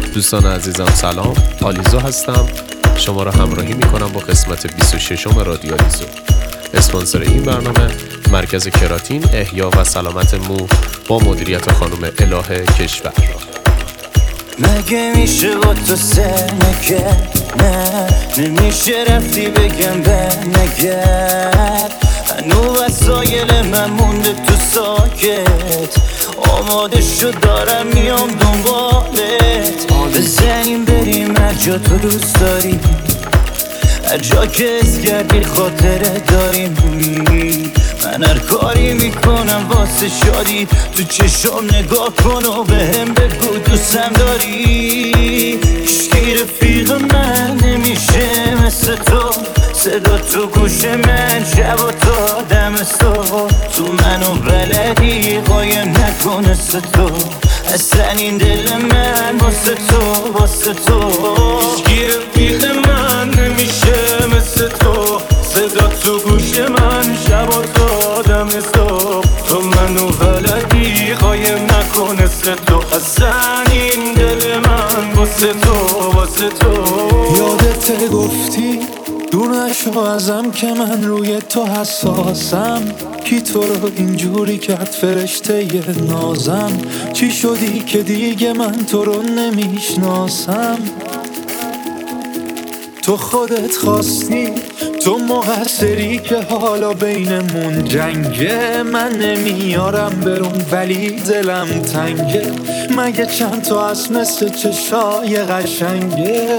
دوستان عزیزم سلام، آلیزو هستم. شما را همراهی میکنم با قسمت 26 رادیو آلیزو. اسپانسر این برنامه مرکز کراتین احیا و سلامت مو با مدیریت خانم الهه کشور. مگه میشه با تو سر نکرد؟ نه نمیشه رفتی بگم به نگرد. هنو وسایل من مونده تو ساکت، آماده شد دارم میام دنبالت. بزنیم بریم هر جا تو دوست داری، هر جا که از کردی خاطره داریم. من هر کاری میکنم واسه شادی، تو چشم نگاه کن و بهم بگو دوستم داری. هیچکی رفیق من نمیشه مثل تو، صدا تو گوش من شب و تا دم صبح. تو منو بلدی قایم نکن مثل تو، اصلا این دل من واسه تو واسه تو. هیچکی رفیق من نمیشه مثل تو، صدا تو گوش من شب و تا دم صبح. تو منو بلدی قایم نکن مثل تو، اصلا این دل من واسه تو واسه تو. یادت گفتی دور نشو ازم که من روی تو حساسم. کی تو رو اینجوری کرد فرشته ی نازم؟ چی شدی که دیگه من تو رو نمیشناسم؟ تو خودت خواستی، تو مقصری که حالا بینمون جنگه. من نمیارم برون ولی دلم تنگه، مگه چند تا از مثل چشای قشنگه.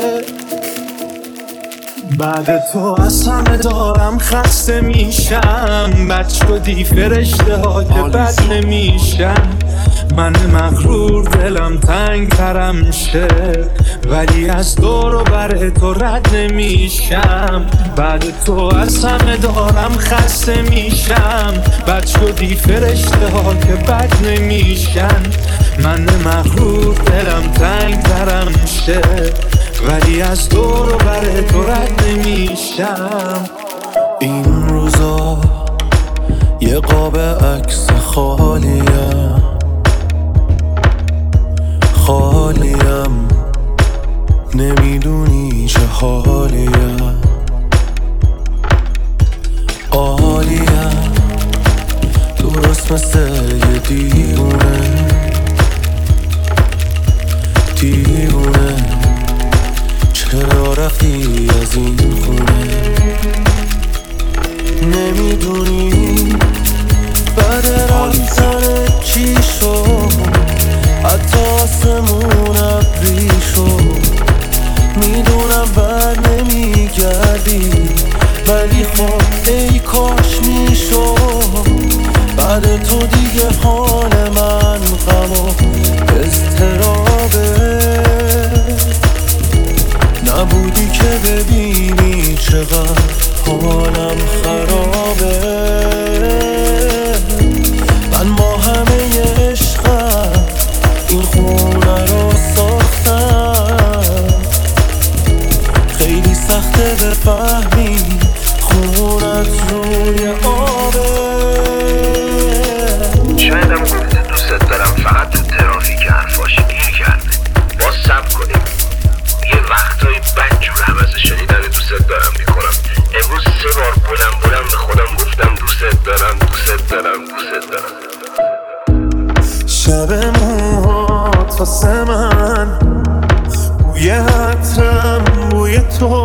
بعد تو از همه دارم خسته میشم، بد شدی فرشته ها که بد نمیشم. من مغرور دلم تنگ ترم شه، ولی از دور و بر تو رد نمیشم. بعد تو از همه دارم خسته میشم، بد شدی فرشته ها که بد نمیشن. من مغرور دلم تنگ ترم شه، ولی از دور و بر تو رد نمیشم. این روزا یه قاب عکس خالیم، خالیم نمیدونی چه حالیم. عالیم درست مثل یه دیوونه، دیوونه چرا رفتی از این خونه؟ نمیدونی بعد رفتن چی شد، حتی آسمون ابری شد. میدونم بر نمیگردی، ولی خب ای کاش میشد. بعد تو دیگه حال من غم و اضطرابه، نبودی که ببینی چقدر حالم خرابه. من با همه عشقم این خونه رو ساختم، خیلی سخته بفهمی خونت روی آبه. شایدم گفته دوست دارم فقط تو ترافیک حرفاش گیر کرده. باز صبر کنیم، یه وقتایی بدجور حوض شنیدن دوست دارم میکنم. امروز 3 بار بلند به خودم گفتم دوست دارم دوست دارم دوست دارم. شب موهات واسه من بوی عطرم بوی تو،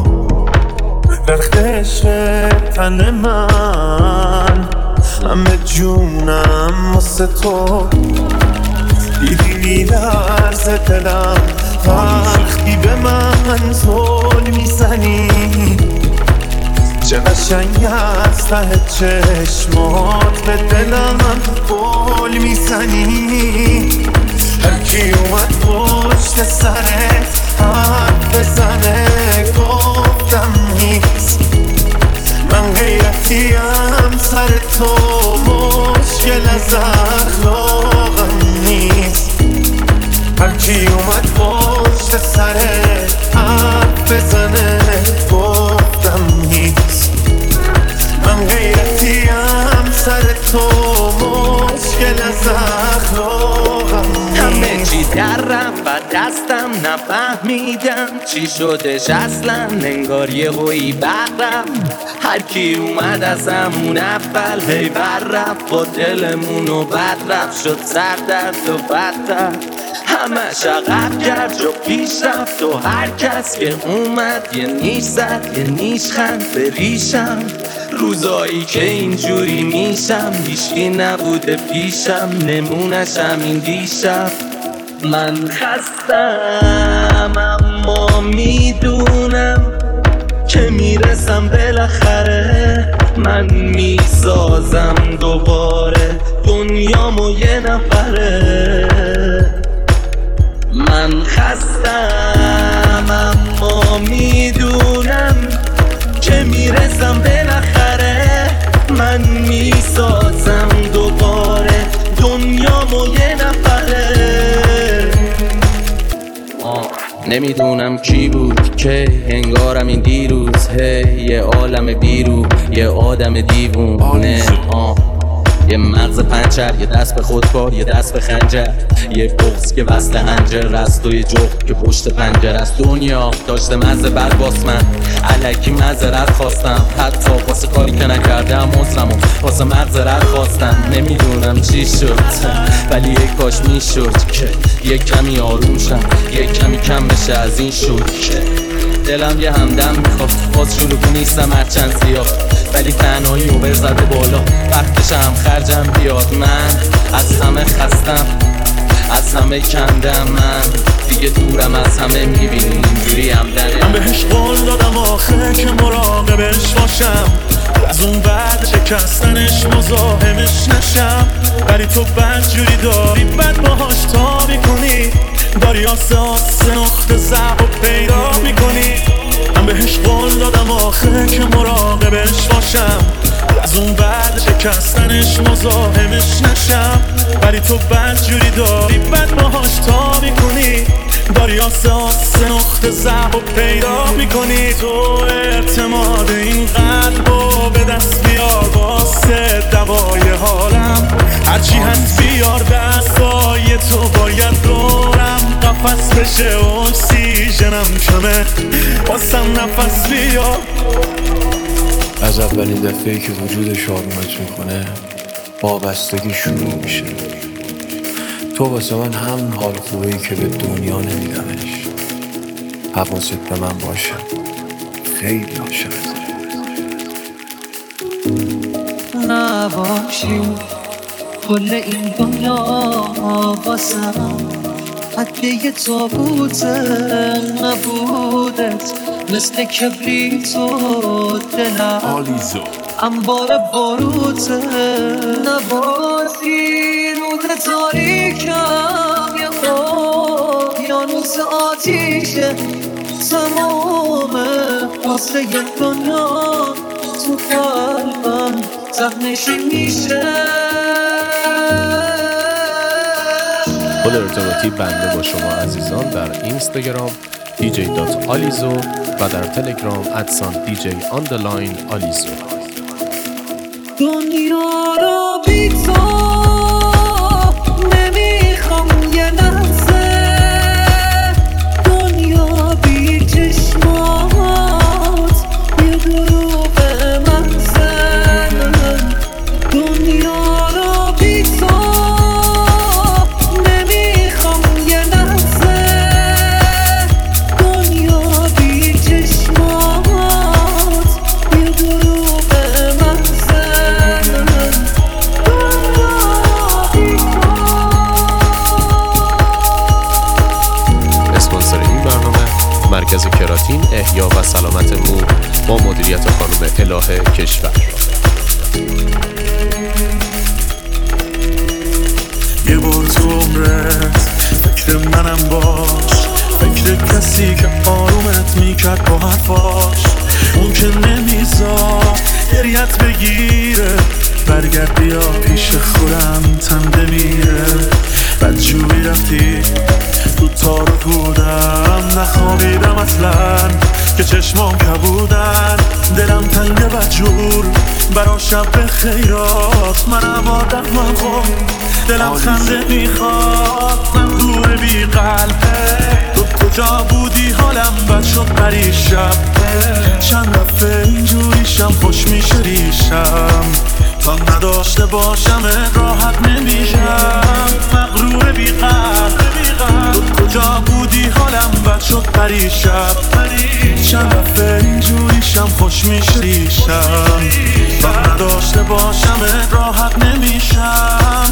رختش تن من همه جونم واسه تو. دیدی میلرزه دلم وقتی به من زل میزنی، چه قشنگ از ته چشمات به دلم گل میزنی. هرکی اومد پشت سرت حرف بزنه گفتم نیست، من غیرتیم سر تو، مشکل از اخلاقم نیست. هرکی اومد پشت سرت حرف بزنه گفتم نیست، من غیرتیم سر تو، مشکل از اخلاقم نیست. همه چی در رفت و دستم نفهمیدم چی شدش اصلا، انگار یه هویی بررفت. هر کی اومد از همون اول هی بر رفت، با دلمونو بد رفت، شد سردرد و بدتر. همش عقب کرد جو پیش رفت و هر کس که اومد یه نیش زد یه نیش خند به ریشم. روزایی که اینجوری میشم هیچکی نبوده پیشم، نمونش همین دیشب. من خستم اما میدونم که میرسم بالاخره. من میسازم دوباره دنیامو یه نفره. من خستم اما میدونم که میرسم بالاخره. من میسازم دوباره دنیامو یه نفره. نمیدونم کی بود که انگارم این دیروز یه عالم بیرو، یه آدم دیوونه. یه مغز پنچر، یه دست به خودکار، یه دست به خنجر، یه بغض که وصل هنجر است و یه جغد که پشت پنجر است. دنیا داشته مزه بر باس، من الکی معذرت خواستم، حتی واسه کاری که نکردم عذرمو واسه مغزرت خواستم. نمیدونم چی شد ولی یه کاش میشد که یه کمی آروم شم، یه کمی کم بشه از این شد که دلم یه همدم میخواد. باز شلوغ نیستم هرچند زیاد، ولی تنهایی و برزده بالا وقتش هم خرجم بیاد. من از همه خستم، از همه کندم، من دیگه دورم از همه میبینی اینجوری همدنه. من بهش قول دادم آخه که مراقبش باشم، از اون بعد شکستنش مزاحمش نشم. ولی تو بدجوری داری بد باهاش تا میکنی، داری آسه نقطه ضعف و پیدا میکنی. من بهش قول دادم آخه که مراقبش باشم، از اون بعد شکستنش مزاحمش نشم. ولی تو بدجوری داری بد باهاش تا میکنی، داری آسه نقطه ضعف و پیدا میکنی. تو اعتماد این قلبو به دست بیار واسه دوای حالم، هرچی هست بیار دستای تو باید دورم قفص بشه، اکسیژنم کمه واسم نفس بیار. از اولین دفعه‌ای که وجودش آرومت میکنه وابستگی شروع میشه. تو واسه من همون حال خوبه‌ای که به دنیا نمیدمش. حواست به من باشه، خیلی عاشقت. نباشی کل این دنیا واسم حتی یه تابوت نبودت، مثل کبریت و دلم انبار باروت. نباشی نور تاریکم یه اقیانوس آتیشه، تمامه واسه یه دنیا تو قلبم زخمشی میشه. پل ارتباطی بنده با شما عزیزان در اینستاگرام dj.alizo و در تلگرام @dj_alizo. دنیا رو بی تو نمیخوام یه لحظه، دنیا بی چشمات یه دروغ محضه. دنیا رو بی تو نمیخوام یه لحظه، دنیا بی چشمات یه دروغ محضه. اسپانسر این برنامه مرکز کراتین احیا و سلامت مو با مدیریت خانم الهه کشور. یه بار تو عمرت فکر منم باش، فکر کسی که آرومت میکرد با حرفاش. اون که نمیذار گریت بگیره، برگرد بیا پیش خودم تن بمیره. بدجوری رفتی تو تار و پودم، نخوابیدم اصلا که چشمام کبودن، دلم تنگ و جور برا شب خیرات. منم آدم خون دلم خنده میخواد، من دور بی قلبه. تو کجا بودی حالم بد شد پریشب، چند دفعه اینجوریشم خوش میشه ریشم. تا نداشته باشم راحت نمیشم، مغرور بی قلب. تو کجا بودی حالم بد شد پریشب، چند دفعه اینجوریشم خوش میشه ریشم. تا نداشته باشم راحت نمیشم.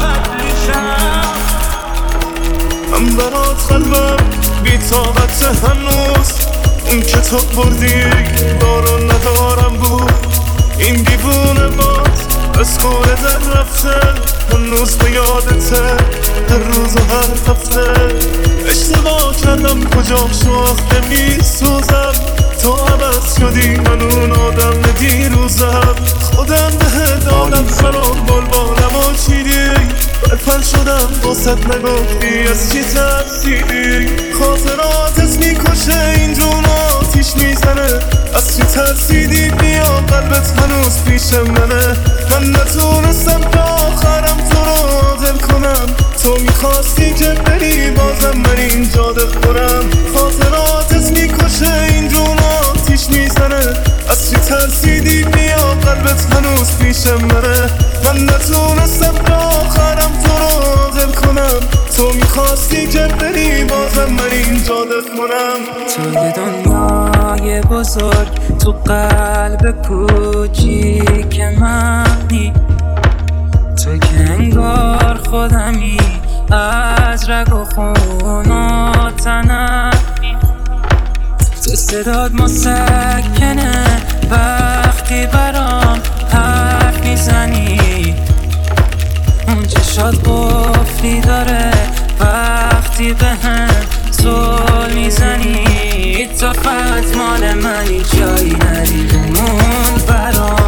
من برات قلبم بی طاقت هنوز، اون که تو بردی دارو ندارم بود. این دیوونه باز از کوره در رفته، هنوز به یادته هر روز و هر هفته. اشتباه کردم کجام شاخته میسوزم، تو عوض شدی من اون آدم دیروزم. خودم بهت دادم سلام بلبالم و چیدی، برپل شدم باست نگفتی از چی ترسیدی. خاطراتت میکشه این جون آتیش میزنه، از چی ترسیدی بیا قلبت هنوز پیشم منه. من نتونستم تا آخرم تو رو دل کنم، تو میخواستی که بری بازم من اینجا دل کنم. خاطراتت میکشه این جون آتیش میزنه، از چی ترسیدی بیا قلبت هنوز پیشم منه. من نتونستم تا آخرم تو رو دل کنم، تو میخواستی که بری بازم من اینجا دل کنم. توی دنیای بزرگ تو قلب کوچیک منی، تو که انگار خودمی از رگ و خون و تنمی. تو صداد مسکنه وقتی برام حرف میزنی، اون چشات قفلی داره وقتی به هم زل میزنی. تو فقط مال منی جایی نری اون برام.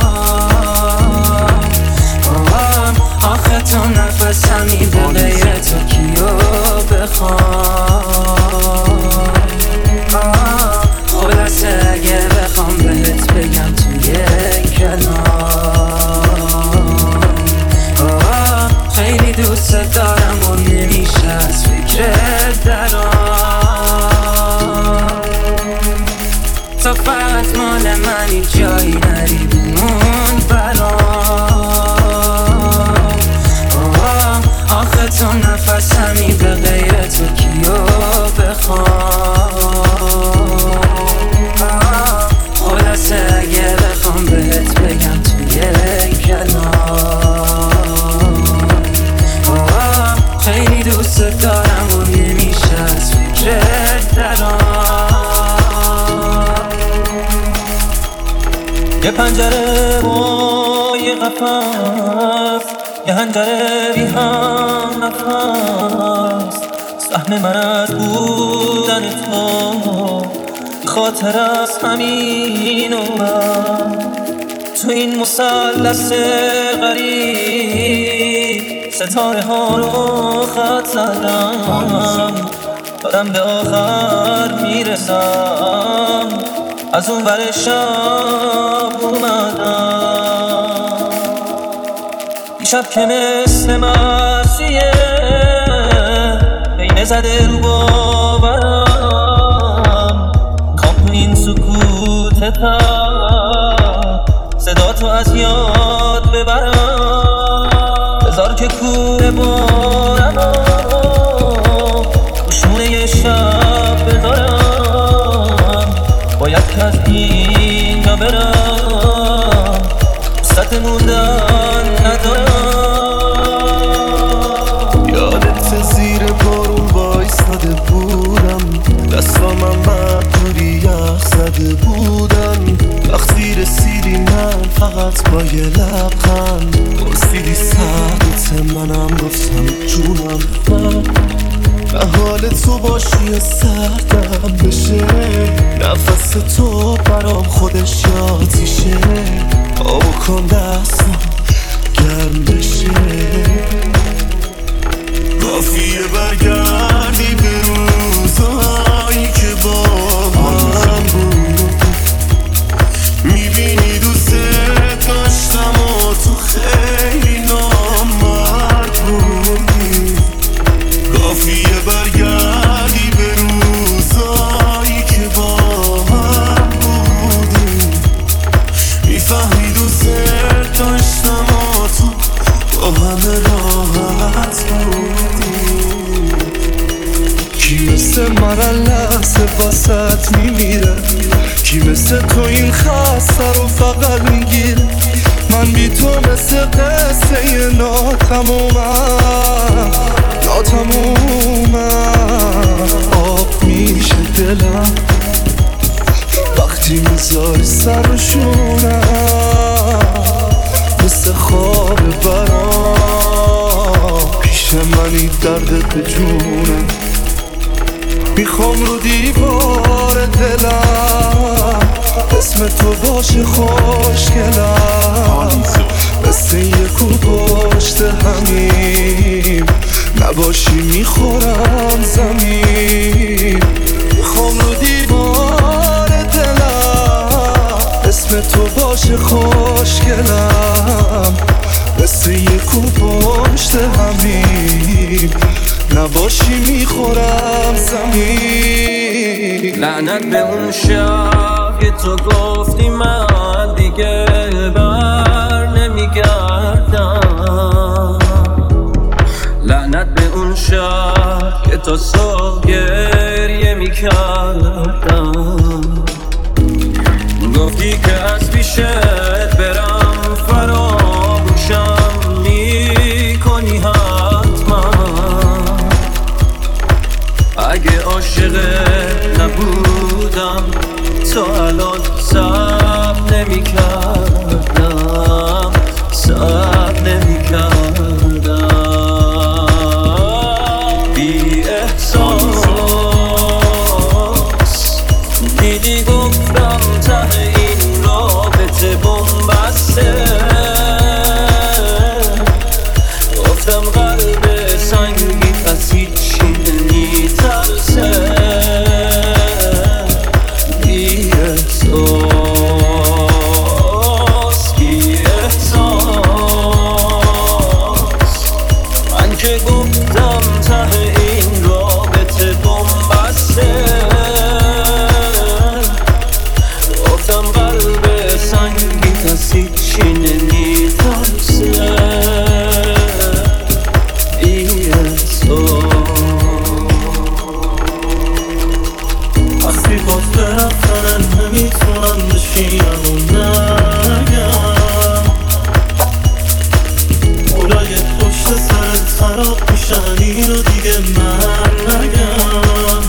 آخه تو نفسمی به غیر تو کیو بخوام. خلاصه اگه بخوام بهت بگم توی کلام، خیلی دوست دارم و نمیشه از فکرت درام. تو فقط مال منی جایی نری اون برام. آخه تو نفسمی به غیر تو کیو بخوام. خلاصه اگه بخوام بهت بگم توی کلام، خیلی دوست دارم و نمیشه از فکرت درام. یه پنجره و یه قفص، یه هنجره بی هم نفس. سهم من از بودن تو خاطر از همین عمرم. تو این مثلث غریب ستاره ها رو خط زدم، دارم به آخر میرسم، از اون ور شب اومدم. دیشب که مثل مرسیه بین زده رو باورم، کام تو این سکوت تر صدا تو از یاد ببرم. بذار که کوره بارم روشونه یه شب بذارم، باید که از اینجا برم، وسط موندن ندارم. یادت زیر بارون وایستاده بودم، دستامم مجبوری یخ زده بودن. وقتی رسیدی من فقط با یه لبخند پرسیدی ساعت، منم گفتم جونم. من حال تو باشی و سردم بشه، نفس تو برام خودش آتیشه. آب کن دستم گرم بشه، کافیه برگردی به روزهای مثل من لحظه واسط میمیره؟ کی مثل تو این خسته رو فقط میگیره؟ من بی تو مثل قصه ناتمومم آب میشه دلم وقتی میذاری سر و شونم، مثل خواب برام پیش منی دردت به جونم. میخوام رو دیوار دلم اسم تو باشه خوشگلم، مثل یک و پشت همیم نباشی میخورم زمین. میخوام رو دیوار دلم اسم تو باشه خوشگلم، مثل یک و پشت همیم نباشی میخورم زمین. لعنت به اون شب که تو گفتی من دیگه بر نمیگردم، لعنت به اون شب که تا صبح گریه میکردم. گفتی که از پیشت برم فراموشم میکنی حتما، اگه عاشقت نبودم تا الان صبر نمیکردم، صبر نمیکردم. بی احساس دیدی گفتم ته این رابطه بن‌بسته، گفتم قلب سنگی از هیچی نمی‌ترسه. بی احساس بی احساس من که گفتم ته این رابطه بن‌بسته، گفتم قلب سنگی از هیچی نمی‌ترسه. بی احساس وقتی باز برفتن نمیتونم بشینم و نگم، اولای پشت سرت خراب میشن اینو دیگه من نگم.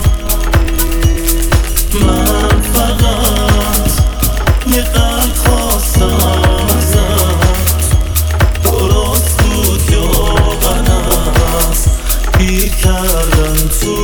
من فقط یه قلب خواستم ازت، درست بود یا غلط گیر کردن تو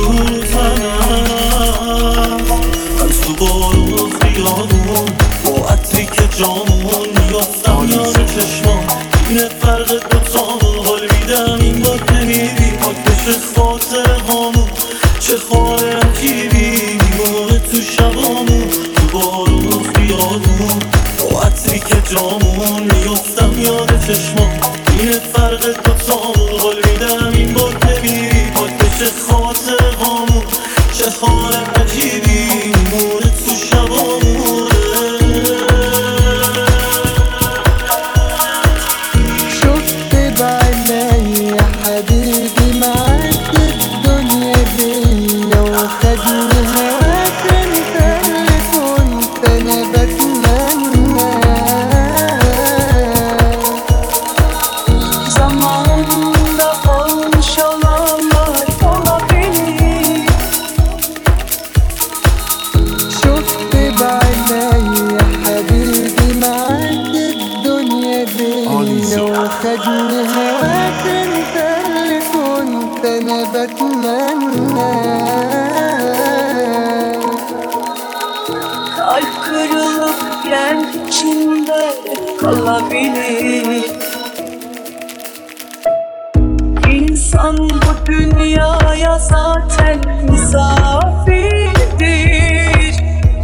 تنم. من تو بارون خیابون با عطری که جامون میافتم یاد چشمام، اینه فرق دوتامون. حال میدم این بار نمیری پاک بشه خاطره هامون، چه خواهر عجیبی میمونه تو شبامون. تو بارون خیابون با عطری که جامون میافتم یاد چشمام، اینه فرق دوتامون. حال میدم این بار نمیری پاک بشه خاطره هامون، چه خواهر عجیبی میمونه تو شبامون. شفت بعيني يا حبيبي معاك الدنيا دي، وخدني هواك انت اللي كنت انا بتمنى. Zamanında olmuş olanlar olabilir. شفت بعيني يا حبيبي معاك الدنيا دي، وخدني هواك انت اللي كنت انا بتمنى. Kalp kırılıp yer içinde kalabilir. İnsan bu dünyaya zaten misafirdir.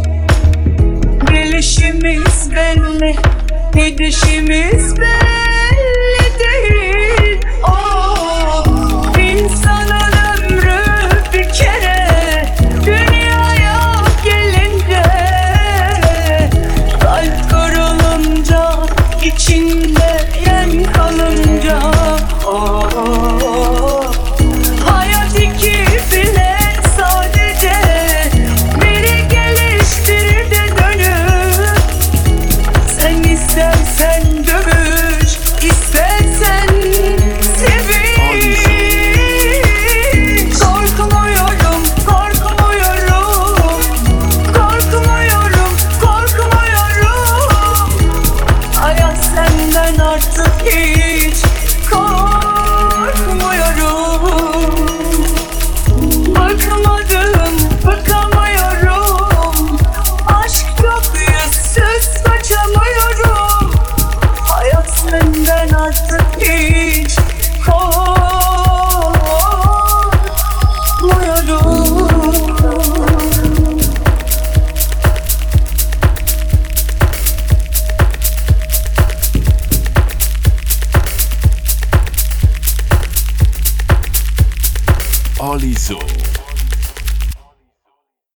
Gelişimiz belli, gidişimiz belli değil. Oh, insanın ömrü bir kere, dünyaya gelince kalp kırılınca, içinde yen kalınca. Oh, hayat iki bilet sadece آلیزو.